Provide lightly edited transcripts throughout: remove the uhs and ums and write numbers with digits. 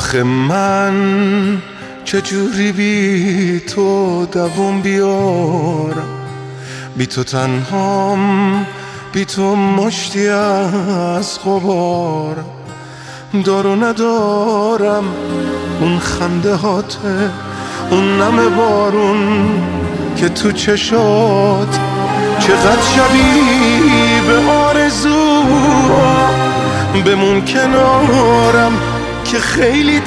آخه من چجوری بی تو دووم بیارم، بی تو تنهام، بی تو مشتی از غبارم. دارو ندارم اون خنده هاته، اون نم بارون که تو چشات، چقدر شبیه به آرزو. بمون کنارم که خیلی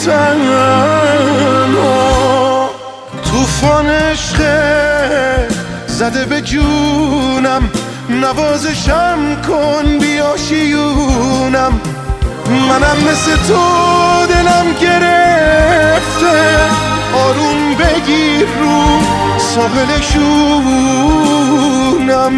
تنها. طوفان عشق زده به جونم، نوازشم کن بیا شیونم. منم مثل تو دلم گرفته، آروم بگیر رو ساحل شونم.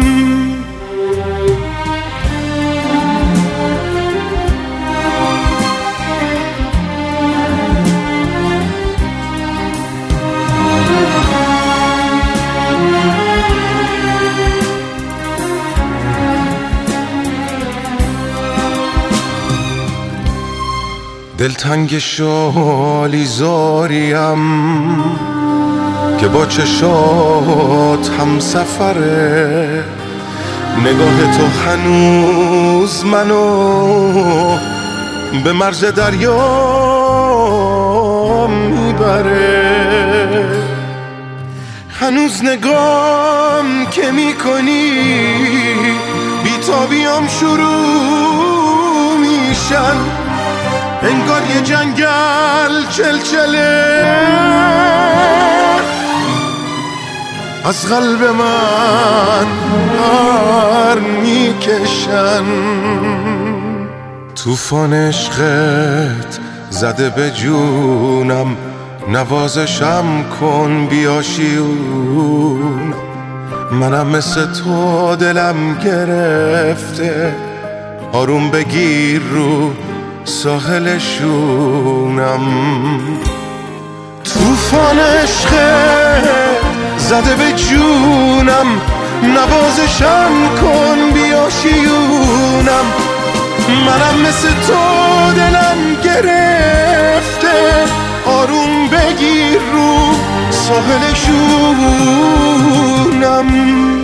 دلتنگ شالی زاریم که با چشات هم سفره. نگاه تو هنوز منو به مرز دریا میبره. هنوز نگام که میکنی بیتابیام شروع میشن، انگار یه جنگل چلچله از قلب من پر میکشن. طوفان عشقت زده به جونم، نوازشم کن بیا شیون. منم مثل تو دلم گرفته، آروم بگیر رو ساحل شونم. طوفان عشق زده به جونم، نوازشم کن بیا شیونم. منم مثل تو دلم گرفته، آروم بگیر رو ساحل شونم.